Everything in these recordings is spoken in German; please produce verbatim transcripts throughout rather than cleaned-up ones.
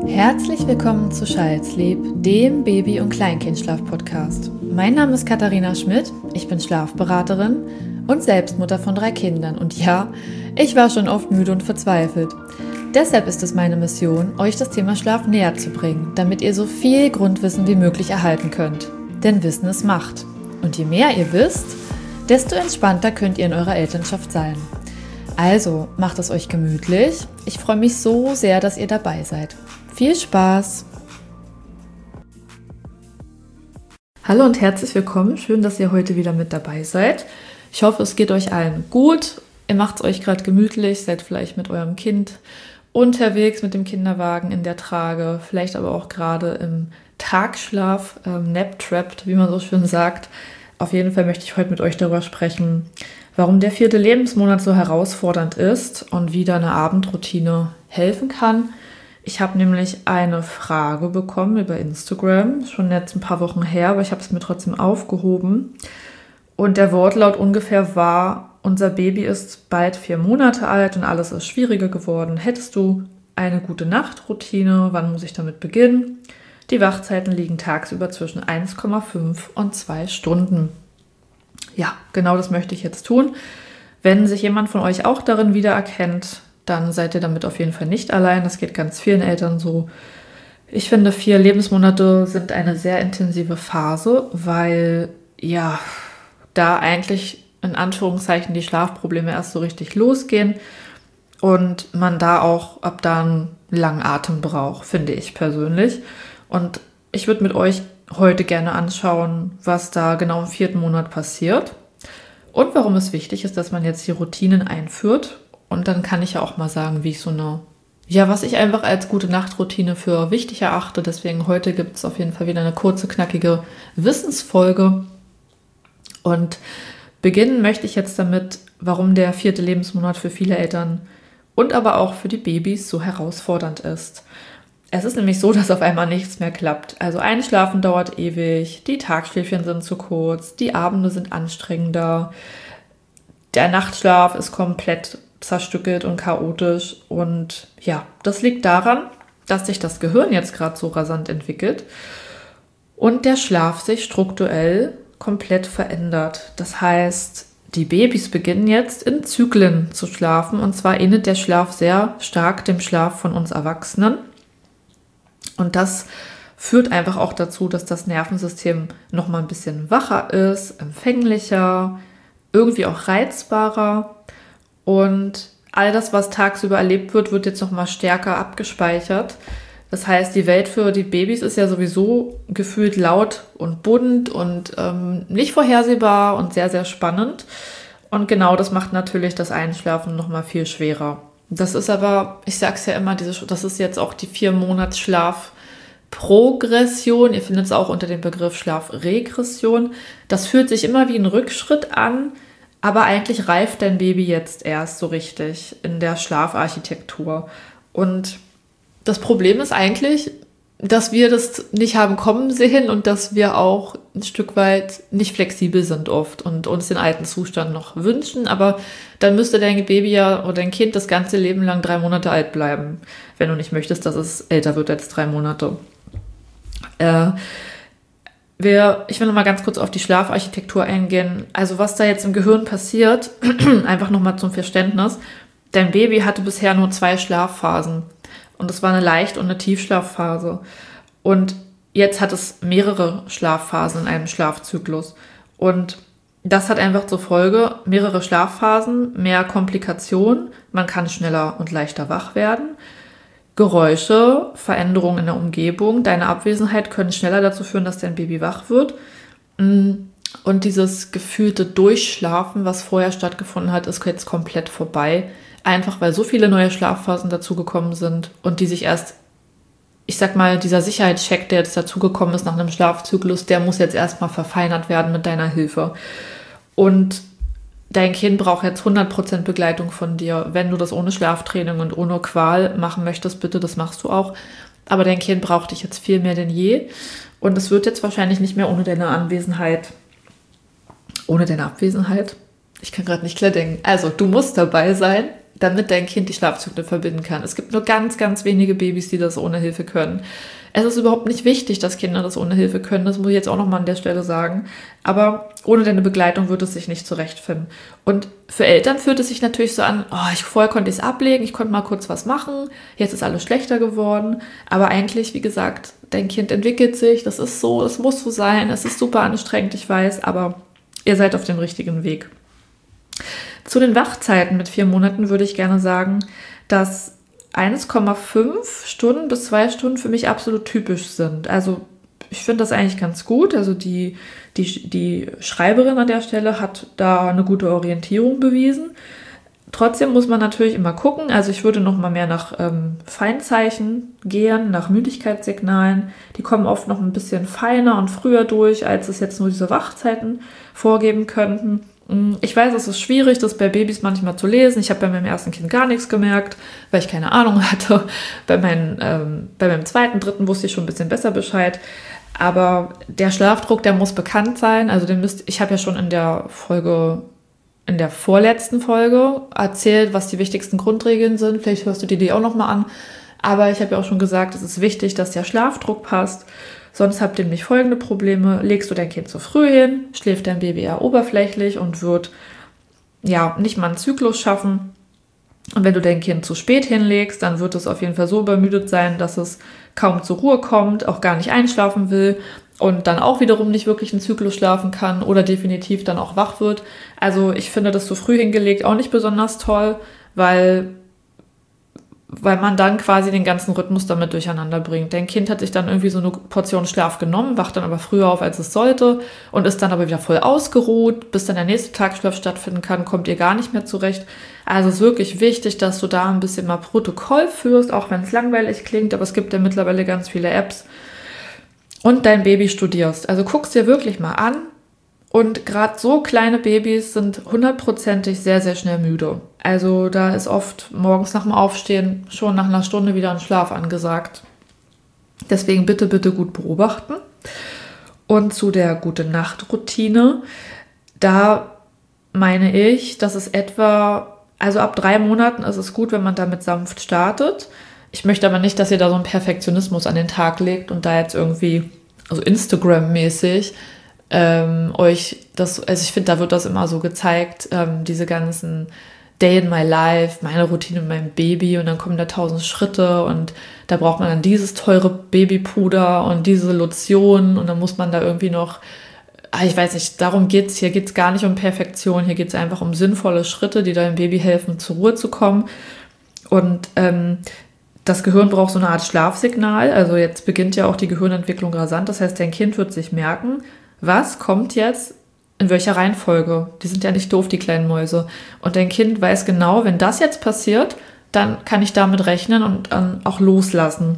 Herzlich willkommen zu Schallsleep, dem Baby- und Kleinkindschlaf-Podcast. Mein Name ist Katharina Schmidt, ich bin Schlafberaterin und Selbstmutter von drei Kindern. Und ja, ich war schon oft müde und verzweifelt. Deshalb ist es meine Mission, euch das Thema Schlaf näher zu bringen, damit ihr so viel Grundwissen wie möglich erhalten könnt. Denn Wissen ist Macht. Und je mehr ihr wisst, desto entspannter könnt ihr in eurer Elternschaft sein. Also, macht es euch gemütlich. Ich freue mich so sehr, dass ihr dabei seid. Viel Spaß! Hallo und herzlich willkommen. Schön, dass ihr heute wieder mit dabei seid. Ich hoffe, es geht euch allen gut. Ihr macht es euch gerade gemütlich, seid vielleicht mit eurem Kind unterwegs, mit dem Kinderwagen in der Trage, vielleicht aber auch gerade im Tagschlaf, ähm, nap-trapped, wie man so schön sagt. Auf jeden Fall möchte ich heute mit euch darüber sprechen, warum der vierte Lebensmonat so herausfordernd ist und wie da eine Abendroutine helfen kann. Ich habe nämlich eine Frage bekommen über Instagram, schon jetzt ein paar Wochen her, aber ich habe es mir trotzdem aufgehoben. Und der Wortlaut ungefähr war: Unser Baby ist bald vier Monate alt und alles ist schwieriger geworden. Hättest du eine gute Nachtroutine? Wann muss ich damit beginnen? Die Wachzeiten liegen tagsüber zwischen eins Komma fünf und zwei Stunden. Ja, genau das möchte ich jetzt tun. Wenn sich jemand von euch auch darin wiedererkennt, dann seid ihr damit auf jeden Fall nicht allein. Das geht ganz vielen Eltern so. Ich finde, vier Lebensmonate sind eine sehr intensive Phase, weil ja, da eigentlich in Anführungszeichen die Schlafprobleme erst so richtig losgehen und man da auch ab da einen langen Atem braucht, finde ich persönlich. Und ich würde mit euch heute gerne anschauen, was da genau im vierten Monat passiert und warum es wichtig ist, dass man jetzt die Routinen einführt. Und dann kann ich ja auch mal sagen, wie ich so eine, ja, was ich einfach als gute Nachtroutine für wichtig erachte. Deswegen heute gibt es auf jeden Fall wieder eine kurze, knackige Wissensfolge. Und beginnen möchte ich jetzt damit, warum der vierte Lebensmonat für viele Eltern und aber auch für die Babys so herausfordernd ist. Es ist nämlich so, dass auf einmal nichts mehr klappt. Also Einschlafen dauert ewig, die Tagschläfchen sind zu kurz, die Abende sind anstrengender, der Nachtschlaf ist komplett zerstückelt und chaotisch. Und ja, das liegt daran, dass sich das Gehirn jetzt gerade so rasant entwickelt und der Schlaf sich strukturell komplett verändert. Das heißt, die Babys beginnen jetzt in Zyklen zu schlafen und zwar ähnelt der Schlaf sehr stark dem Schlaf von uns Erwachsenen. Und das führt einfach auch dazu, dass das Nervensystem nochmal ein bisschen wacher ist, empfänglicher, irgendwie auch reizbarer. Und all das, was tagsüber erlebt wird, wird jetzt nochmal stärker abgespeichert. Das heißt, die Welt für die Babys ist ja sowieso gefühlt laut und bunt und ähm, nicht vorhersehbar und sehr, sehr spannend. Und genau das macht natürlich das Einschlafen nochmal viel schwerer. Das ist aber, ich sage es ja immer, diese, das ist jetzt auch die vier Monats Schlafprogression. Ihr findet es auch unter dem Begriff Schlafregression. Das fühlt sich immer wie ein Rückschritt an, aber eigentlich reift dein Baby jetzt erst so richtig in der Schlafarchitektur. Und das Problem ist eigentlich, dass wir das nicht haben kommen sehen und dass wir auch ein Stück weit nicht flexibel sind oft und uns den alten Zustand noch wünschen. Aber dann müsste dein Baby ja oder dein Kind das ganze Leben lang drei Monate alt bleiben, wenn du nicht möchtest, dass es älter wird als drei Monate. Äh, wir, ich will noch mal ganz kurz auf die Schlafarchitektur eingehen. Also was da jetzt im Gehirn passiert, einfach noch mal zum Verständnis. Dein Baby hatte bisher nur zwei Schlafphasen. Und es war eine Leicht- und eine Tiefschlafphase. Und jetzt hat es mehrere Schlafphasen in einem Schlafzyklus. Und das hat einfach zur Folge mehrere Schlafphasen, mehr Komplikationen. Man kann schneller und leichter wach werden. Geräusche, Veränderungen in der Umgebung, deine Abwesenheit können schneller dazu führen, dass dein Baby wach wird. Und dieses gefühlte Durchschlafen, was vorher stattgefunden hat, ist jetzt komplett vorbei. Einfach weil so viele neue Schlafphasen dazugekommen sind und die sich erst, ich sag mal, dieser Sicherheitscheck, der jetzt dazugekommen ist nach einem Schlafzyklus, der muss jetzt erstmal verfeinert werden mit deiner Hilfe. Und dein Kind braucht jetzt hundert Prozent Begleitung von dir. Wenn du das ohne Schlaftraining und ohne Qual machen möchtest, bitte, das machst du auch. Aber dein Kind braucht dich jetzt viel mehr denn je. Und es wird jetzt wahrscheinlich nicht mehr ohne deine Anwesenheit, ohne deine Abwesenheit. Ich kann gerade nicht klar denken. Also, du musst dabei sein. damit dein Kind die Schlafzyklen verbinden kann. Es gibt nur ganz, ganz wenige Babys, die das ohne Hilfe können. Es ist überhaupt nicht wichtig, dass Kinder das ohne Hilfe können, das muss ich jetzt auch nochmal an der Stelle sagen. Aber ohne deine Begleitung wird es sich nicht zurechtfinden. Und für Eltern fühlt es sich natürlich so an, oh, ich, vorher konnte ich es ablegen, ich konnte mal kurz was machen, jetzt ist alles schlechter geworden. Aber eigentlich, wie gesagt, dein Kind entwickelt sich, das ist so, es muss so sein, es ist super anstrengend, ich weiß, aber ihr seid auf dem richtigen Weg. Zu den Wachzeiten mit vier Monaten würde ich gerne sagen, dass eins Komma fünf Stunden bis zwei Stunden für mich absolut typisch sind. Also ich finde das eigentlich ganz gut. Also die, die, die Schreiberin an der Stelle hat da eine gute Orientierung bewiesen. Trotzdem muss man natürlich immer gucken. Also ich würde noch mal mehr nach ähm, Feinzeichen gehen, nach Müdigkeitssignalen. Die kommen oft noch ein bisschen feiner und früher durch, als es jetzt nur diese Wachzeiten vorgeben könnten. Ich weiß, es ist schwierig, das bei Babys manchmal zu lesen. Ich habe bei meinem ersten Kind gar nichts gemerkt, weil ich keine Ahnung hatte. Bei, meinen, ähm, bei meinem zweiten, dritten wusste ich schon ein bisschen besser Bescheid. Aber der Schlafdruck, der muss bekannt sein. Also den müsst, ich habe ja schon in der Folge, in der vorletzten Folge erzählt, was die wichtigsten Grundregeln sind. Vielleicht hörst du dir die auch nochmal an. Aber ich habe ja auch schon gesagt, es ist wichtig, dass der Schlafdruck passt. Sonst habt ihr nämlich folgende Probleme. Legst du dein Kind zu früh hin, schläft dein Baby eher oberflächlich und wird ja nicht mal einen Zyklus schaffen. Und wenn du dein Kind zu spät hinlegst, dann wird es auf jeden Fall so übermüdet sein, dass es kaum zur Ruhe kommt, auch gar nicht einschlafen will und dann auch wiederum nicht wirklich einen Zyklus schlafen kann oder definitiv dann auch wach wird. Also ich finde das zu früh hingelegt auch nicht besonders toll, weil... weil man dann quasi den ganzen Rhythmus damit durcheinander bringt. Dein Kind hat sich dann irgendwie so eine Portion Schlaf genommen, wacht dann aber früher auf, als es sollte und ist dann aber wieder voll ausgeruht, bis dann der nächste Tagschlaf stattfinden kann, kommt ihr gar nicht mehr zurecht. Also es ist wirklich wichtig, dass du da ein bisschen mal Protokoll führst, auch wenn es langweilig klingt, aber es gibt ja mittlerweile ganz viele Apps und dein Baby studierst. Also guckst dir wirklich mal an. Und gerade so kleine Babys sind hundertprozentig sehr, sehr schnell müde. Also da ist oft morgens nach dem Aufstehen schon nach einer Stunde wieder ein Schlaf angesagt. Deswegen bitte, bitte gut beobachten. Und zu der Gute-Nacht-Routine, da meine ich, dass es etwa, also ab drei Monaten ist es gut, wenn man damit sanft startet. Ich möchte aber nicht, dass ihr da so einen Perfektionismus an den Tag legt und da jetzt irgendwie, also Instagram-mäßig, Ähm, euch das, also ich finde, da wird das immer so gezeigt, ähm, diese ganzen Day in my life, meine Routine mit meinem Baby und dann kommen da tausend Schritte und da braucht man dann dieses teure Babypuder und diese Lotion und dann muss man da irgendwie noch, ich weiß nicht, darum geht's, hier geht's gar nicht um Perfektion, hier geht's einfach um sinnvolle Schritte, die deinem Baby helfen, zur Ruhe zu kommen und ähm, das Gehirn braucht so eine Art Schlafsignal, also jetzt beginnt ja auch die Gehirnentwicklung rasant, das heißt, dein Kind wird sich merken, was kommt jetzt in welcher Reihenfolge? Die sind ja nicht doof, die kleinen Mäuse. Und dein Kind weiß genau, wenn das jetzt passiert, dann kann ich damit rechnen und dann auch loslassen.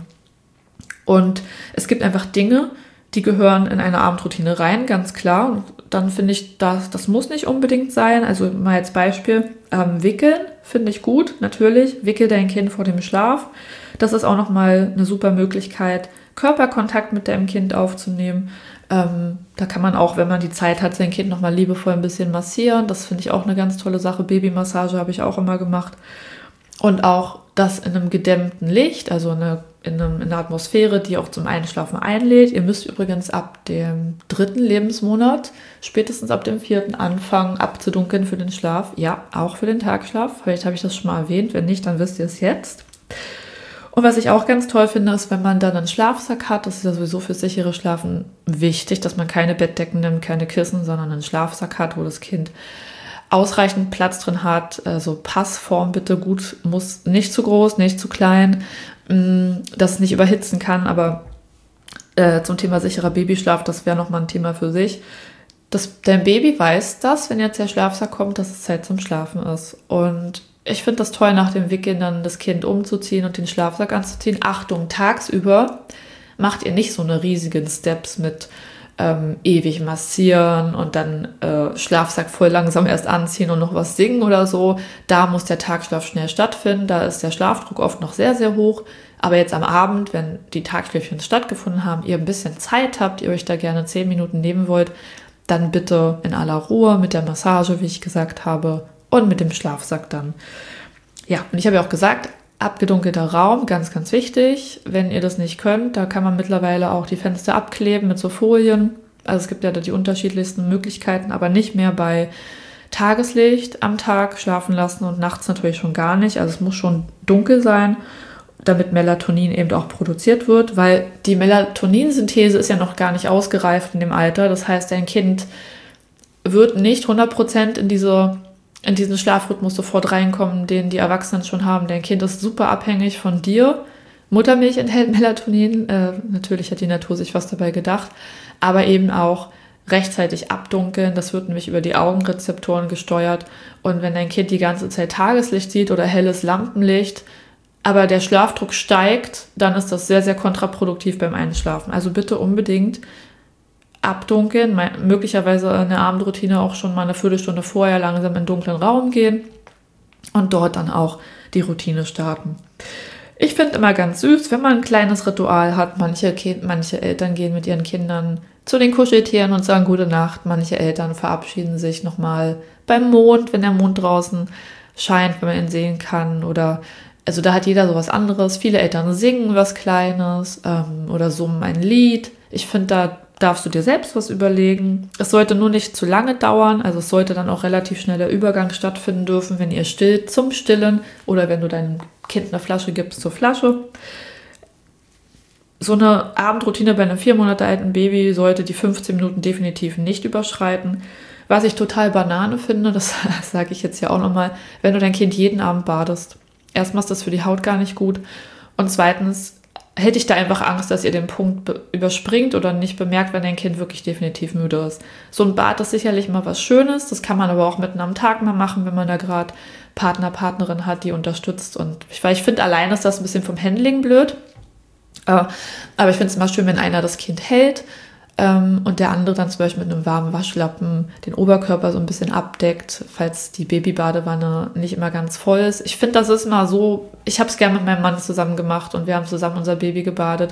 Und es gibt einfach Dinge, die gehören in eine Abendroutine rein, ganz klar. Und dann finde ich, das, das muss nicht unbedingt sein. Also mal als Beispiel, ähm, wickeln finde ich gut, natürlich. Wickel dein Kind vor dem Schlaf. Das ist auch nochmal eine super Möglichkeit, Körperkontakt mit deinem Kind aufzunehmen. Ähm, da kann man auch, wenn man die Zeit hat, sein Kind nochmal liebevoll ein bisschen massieren. Das finde ich auch eine ganz tolle Sache. Babymassage habe ich auch immer gemacht. Und auch das in einem gedämmten Licht, also eine, in, einem, in einer Atmosphäre, die auch zum Einschlafen einlädt. Ihr müsst übrigens ab dem dritten Lebensmonat, spätestens ab dem vierten, anfangen abzudunkeln für den Schlaf. Ja, auch für den Tagschlaf. Vielleicht habe ich das schon mal erwähnt. Wenn nicht, dann wisst ihr es jetzt. Und was ich auch ganz toll finde, ist, wenn man dann einen Schlafsack hat, das ist ja sowieso für sichere Schlafen wichtig, dass man keine Bettdecken nimmt, keine Kissen, sondern einen Schlafsack hat, wo das Kind ausreichend Platz drin hat. Also Passform bitte gut, muss nicht zu groß, nicht zu klein, dass es nicht überhitzen kann. Aber äh, zum Thema sicherer Babyschlaf, das wäre nochmal ein Thema für sich. Das, dein Baby weiß das, wenn jetzt der Schlafsack kommt, dass es Zeit zum Schlafen ist. Und ich finde das toll, nach dem Wickeln dann das Kind umzuziehen und den Schlafsack anzuziehen. Achtung, tagsüber macht ihr nicht so eine riesigen Steps mit ähm, ewig massieren und dann äh, Schlafsack voll langsam erst anziehen und noch was singen oder so. Da muss der Tagschlaf schnell stattfinden. Da ist der Schlafdruck oft noch sehr, sehr hoch. Aber jetzt am Abend, wenn die Tagschläfchen stattgefunden haben, ihr ein bisschen Zeit habt, ihr euch da gerne zehn Minuten nehmen wollt, dann bitte in aller Ruhe mit der Massage, wie ich gesagt habe, und mit dem Schlafsack dann. Ja, und ich habe ja auch gesagt, abgedunkelter Raum, ganz, ganz wichtig. Wenn ihr das nicht könnt, da kann man mittlerweile auch die Fenster abkleben mit so Folien. Also es gibt ja da die unterschiedlichsten Möglichkeiten, aber nicht mehr bei Tageslicht am Tag schlafen lassen und nachts natürlich schon gar nicht. Also es muss schon dunkel sein, damit Melatonin eben auch produziert wird, weil die Melatoninsynthese ist ja noch gar nicht ausgereift in dem Alter. Das heißt, dein Kind wird nicht hundert Prozent in diese, in diesen Schlafrhythmus sofort reinkommen, den die Erwachsenen schon haben. Dein Kind ist super abhängig von dir. Muttermilch enthält Melatonin. Äh, natürlich hat die Natur sich was dabei gedacht, aber eben auch rechtzeitig abdunkeln. Das wird nämlich über die Augenrezeptoren gesteuert. Und wenn dein Kind die ganze Zeit Tageslicht sieht oder helles Lampenlicht, aber der Schlafdruck steigt, dann ist das sehr, sehr kontraproduktiv beim Einschlafen. Also bitte unbedingt abdunkeln, möglicherweise eine Abendroutine auch schon mal eine Viertelstunde vorher langsam in den dunklen Raum gehen und dort dann auch die Routine starten. Ich finde immer ganz süß, wenn man ein kleines Ritual hat. Manche, kind, manche Eltern gehen mit ihren Kindern zu den Kuscheltieren und sagen gute Nacht. Manche Eltern verabschieden sich nochmal beim Mond, wenn der Mond draußen scheint, wenn man ihn sehen kann. Oder also da hat jeder sowas anderes. Viele Eltern singen was Kleines ähm, oder summen ein Lied. Ich finde, da darfst du dir selbst was überlegen. Es sollte nur nicht zu lange dauern. Also es sollte dann auch relativ schnell der Übergang stattfinden dürfen, wenn ihr stillt, zum Stillen oder wenn du deinem Kind eine Flasche gibst zur Flasche. So eine Abendroutine bei einem vier Monate alten Baby sollte die fünfzehn Minuten definitiv nicht überschreiten. Was ich total Banane finde, das sage ich jetzt ja auch nochmal, wenn du dein Kind jeden Abend badest. Erstmal ist das für die Haut gar nicht gut. Und zweitens hätte ich da einfach Angst, dass ihr den Punkt be- überspringt oder nicht bemerkt, wenn dein Kind wirklich definitiv müde ist. So ein Bad ist sicherlich mal was Schönes. Das kann man aber auch mitten am Tag mal machen, wenn man da gerade Partner, Partnerin hat, die unterstützt. Und ich, weil ich finde, allein ist das ein bisschen vom Handling blöd. Äh, aber ich finde es immer schön, wenn einer das Kind hält ähm, und der andere dann zum Beispiel mit einem warmen Waschlappen den Oberkörper so ein bisschen abdeckt, falls die Babybadewanne nicht immer ganz voll ist. Ich finde, das ist immer so, ich habe es gerne mit meinem Mann zusammen gemacht und wir haben zusammen unser Baby gebadet.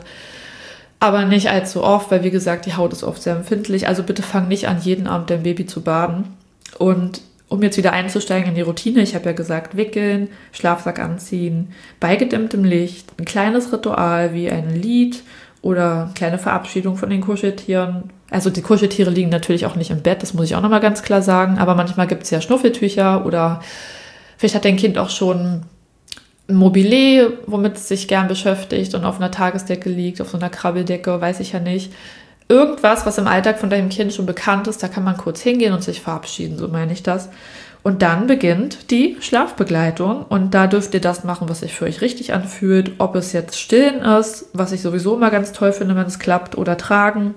Aber nicht allzu oft, weil wie gesagt, die Haut ist oft sehr empfindlich. Also bitte fang nicht an, jeden Abend dein Baby zu baden. Und um jetzt wieder einzusteigen in die Routine, ich habe ja gesagt, wickeln, Schlafsack anziehen, bei gedimmtem Licht, ein kleines Ritual wie ein Lied oder eine kleine Verabschiedung von den Kuscheltieren. Also die Kuscheltiere liegen natürlich auch nicht im Bett, das muss ich auch nochmal ganz klar sagen, aber manchmal gibt es ja Schnuffeltücher oder vielleicht hat dein Kind auch schon ein Mobile, womit es sich gern beschäftigt und auf einer Tagesdecke liegt, auf so einer Krabbeldecke, weiß ich ja nicht. Irgendwas, was im Alltag von deinem Kind schon bekannt ist, da kann man kurz hingehen und sich verabschieden, so meine ich das. Und dann beginnt die Schlafbegleitung und da dürft ihr das machen, was sich für euch richtig anfühlt. Ob es jetzt stillen ist, was ich sowieso immer ganz toll finde, wenn es klappt, oder tragen,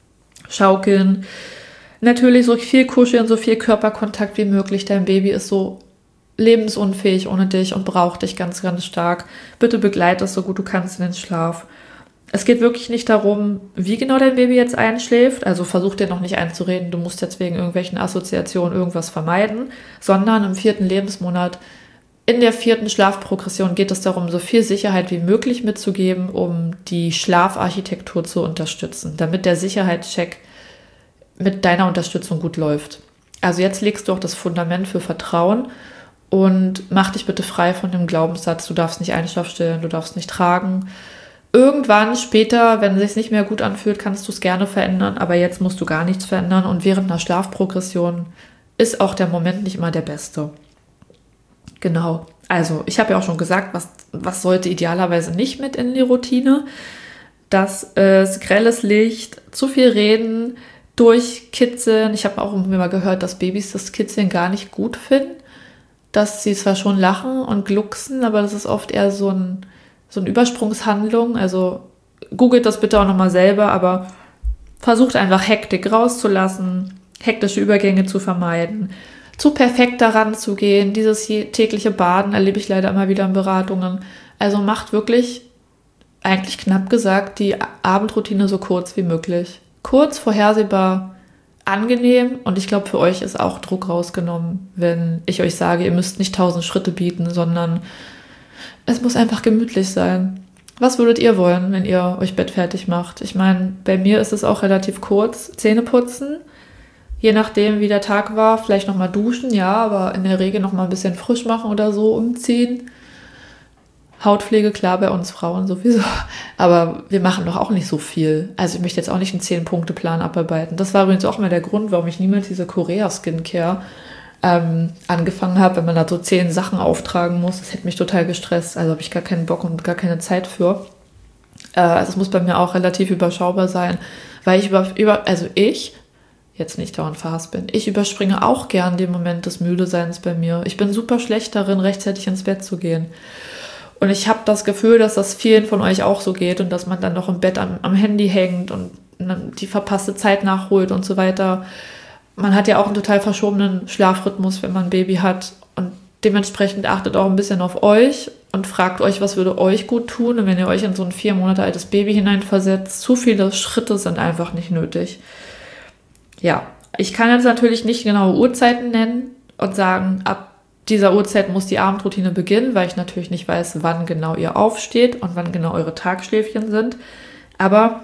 schaukeln. Natürlich so viel kuscheln, so viel Körperkontakt wie möglich. Dein Baby ist so lebensunfähig ohne dich und braucht dich ganz, ganz stark. Bitte begleite es so gut du kannst in den Schlaf. Es geht wirklich nicht darum, wie genau dein Baby jetzt einschläft, also versuch dir noch nicht einzureden, du musst jetzt wegen irgendwelchen Assoziationen irgendwas vermeiden, sondern im vierten Lebensmonat, in der vierten Schlafprogression geht es darum, so viel Sicherheit wie möglich mitzugeben, um die Schlafarchitektur zu unterstützen, damit der Sicherheitscheck mit deiner Unterstützung gut läuft. Also jetzt legst du auch das Fundament für Vertrauen und mach dich bitte frei von dem Glaubenssatz, du darfst nicht einschlafstillen, du darfst nicht tragen. Irgendwann später, wenn es sich nicht mehr gut anfühlt, kannst du es gerne verändern, aber jetzt musst du gar nichts verändern und während einer Schlafprogression ist auch der Moment nicht immer der beste. Genau, also ich habe ja auch schon gesagt, was, was sollte idealerweise nicht mit in die Routine? Das ist grelles Licht, zu viel reden, durchkitzeln. Ich habe auch immer mal gehört, dass Babys das Kitzeln gar nicht gut finden, dass sie zwar schon lachen und glucksen, aber das ist oft eher so ein so eine Übersprungshandlung, also googelt das bitte auch nochmal selber, aber versucht einfach Hektik rauszulassen, hektische Übergänge zu vermeiden, zu perfekt daran zu gehen. Dieses tägliche Baden erlebe ich leider immer wieder in Beratungen. Also macht wirklich, eigentlich knapp gesagt, die Abendroutine so kurz wie möglich. Kurz, vorhersehbar, angenehm und ich glaube, für euch ist auch Druck rausgenommen, wenn ich euch sage, ihr müsst nicht tausend Schritte bieten, sondern es muss einfach gemütlich sein. Was würdet ihr wollen, wenn ihr euch Bett fertig macht? Ich meine, bei mir ist es auch relativ kurz. Zähne putzen, Je nachdem, wie der Tag war, vielleicht nochmal duschen, ja, aber in der Regel nochmal ein bisschen frisch machen oder so, umziehen. Hautpflege, klar, bei uns Frauen sowieso, aber wir machen doch auch nicht so viel. Also ich möchte jetzt auch nicht einen zehn-Punkte-Plan abarbeiten. Das war übrigens auch mal der Grund, warum ich niemals diese Korea-Skincare ähm, angefangen habe, wenn man da so zehn Sachen auftragen muss. Das hätte mich total gestresst, also habe ich gar keinen Bock und gar keine Zeit für. Äh, also es muss bei mir auch relativ überschaubar sein, weil ich über, über also ich, jetzt nicht dauernd verhasst bin, ich überspringe auch gern den Moment des Müdeseins bei mir. Ich bin super schlecht darin, rechtzeitig ins Bett zu gehen. Und ich habe das Gefühl, dass das vielen von euch auch so geht und dass man dann noch im Bett am, am Handy hängt und die verpasste Zeit nachholt und so weiter. Man hat ja auch einen total verschobenen Schlafrhythmus, wenn man ein Baby hat. Und dementsprechend achtet auch ein bisschen auf euch und fragt euch, was würde euch gut tun. Und wenn ihr euch in so ein vier Monate altes Baby hineinversetzt, zu viele Schritte sind einfach nicht nötig. Ja, ich kann jetzt natürlich nicht genaue Uhrzeiten nennen und sagen, ab dieser Uhrzeit muss die Abendroutine beginnen, weil ich natürlich nicht weiß, wann genau ihr aufsteht und wann genau eure Tagschläfchen sind. Aber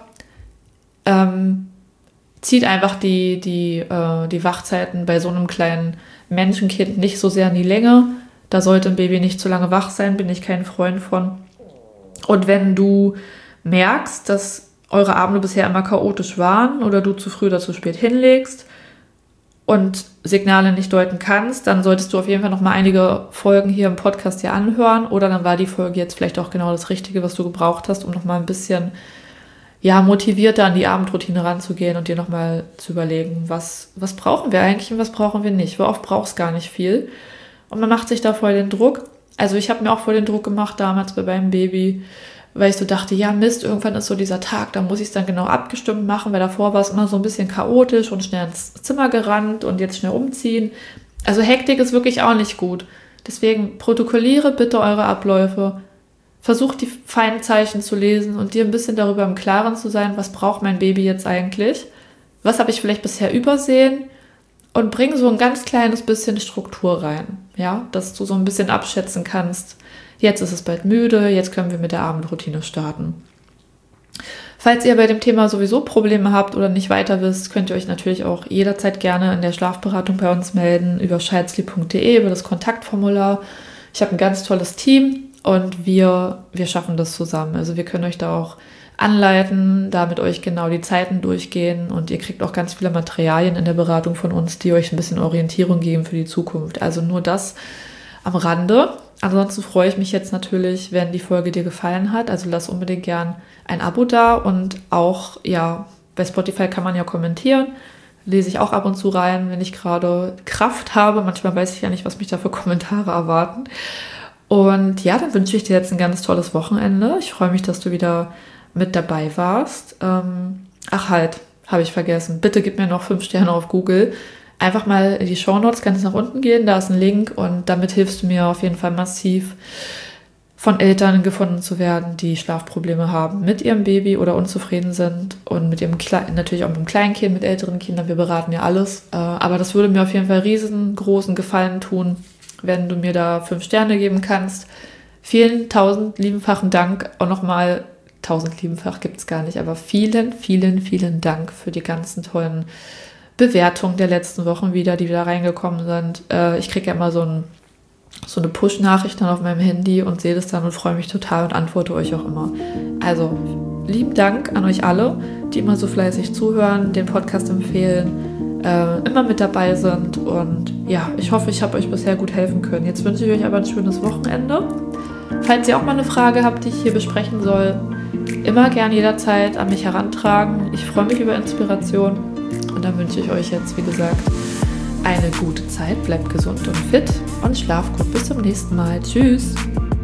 ähm, zieht einfach die, die, äh, die Wachzeiten bei so einem kleinen Menschenkind nicht so sehr in die Länge. Da sollte ein Baby nicht zu lange wach sein, bin ich kein Freund von. Und wenn du merkst, dass eure Abende bisher immer chaotisch waren oder du zu früh oder zu spät hinlegst und Signale nicht deuten kannst, dann solltest du auf jeden Fall noch mal einige Folgen hier im Podcast dir anhören oder dann war die Folge jetzt vielleicht auch genau das Richtige, was du gebraucht hast, um noch mal ein bisschen ja, motivierter an die Abendroutine ranzugehen und dir noch mal zu überlegen, was, was brauchen wir eigentlich und was brauchen wir nicht. Worauf brauchst gar nicht viel. Und man macht sich da voll den Druck. Also ich habe mir auch voll den Druck gemacht damals bei meinem Baby, weil ich so dachte, ja Mist, irgendwann ist so dieser Tag, da muss ich es dann genau abgestimmt machen, weil davor war es immer so ein bisschen chaotisch und schnell ins Zimmer gerannt und jetzt schnell umziehen. Also Hektik ist wirklich auch nicht gut. Deswegen protokolliere bitte eure Abläufe, versuch die feinen Zeichen zu lesen und dir ein bisschen darüber im Klaren zu sein, was braucht mein Baby jetzt eigentlich, was habe ich vielleicht bisher übersehen und bring so ein ganz kleines bisschen Struktur rein, ja, dass du so ein bisschen abschätzen kannst, jetzt ist es bald müde, jetzt können wir mit der Abendroutine starten. Falls ihr bei dem Thema sowieso Probleme habt oder nicht weiter wisst, könnt ihr euch natürlich auch jederzeit gerne in der Schlafberatung bei uns melden, über scheidsley punkt de, über das Kontaktformular. Ich habe ein ganz tolles Team und wir, wir schaffen das zusammen. Also wir können euch da auch anleiten, da mit euch genau die Zeiten durchgehen und ihr kriegt auch ganz viele Materialien in der Beratung von uns, die euch ein bisschen Orientierung geben für die Zukunft. Also nur das am Rande. Ansonsten freue ich mich jetzt natürlich, wenn die Folge dir gefallen hat. Also lass unbedingt gern ein Abo da und auch, ja, bei Spotify kann man ja kommentieren. Lese ich auch ab und zu rein, wenn ich gerade Kraft habe. Manchmal weiß ich ja nicht, was mich da für Kommentare erwarten. Und ja, dann wünsche ich dir jetzt ein ganz tolles Wochenende. Ich freue mich, dass du wieder mit dabei warst. Ähm, ach halt, habe ich vergessen. Bitte gib mir noch fünf Sterne auf Google. Einfach mal in die Shownotes, kannst nach unten gehen, da ist ein Link und damit hilfst du mir auf jeden Fall massiv, von Eltern gefunden zu werden, die Schlafprobleme haben mit ihrem Baby oder unzufrieden sind und mit ihrem Kle- natürlich auch mit dem Kleinkind, mit älteren Kindern, wir beraten ja alles. Äh, aber das würde mir auf jeden Fall riesengroßen Gefallen tun, wenn du mir da fünf Sterne geben kannst. Vielen tausend liebenfachen Dank, auch nochmal, tausend liebenfach gibt es gar nicht, aber vielen, vielen, vielen Dank für die ganzen tollen Bewertungen der letzten Wochen wieder, die wieder reingekommen sind. Äh, ich kriege ja immer so, ein, so eine Push-Nachricht dann auf meinem Handy und sehe das dann und freue mich total und antworte euch auch immer. Also, lieben Dank an euch alle, die immer so fleißig zuhören, den Podcast empfehlen, äh, immer mit dabei sind und ja, ich hoffe, ich habe euch bisher gut helfen können. Jetzt wünsche ich euch aber ein schönes Wochenende. Falls ihr auch mal eine Frage habt, die ich hier besprechen soll, immer gern jederzeit an mich herantragen. Ich freue mich über Inspiration. Und dann wünsche ich euch jetzt, wie gesagt, eine gute Zeit. Bleibt gesund und fit und schlaft gut. Bis zum nächsten Mal. Tschüss.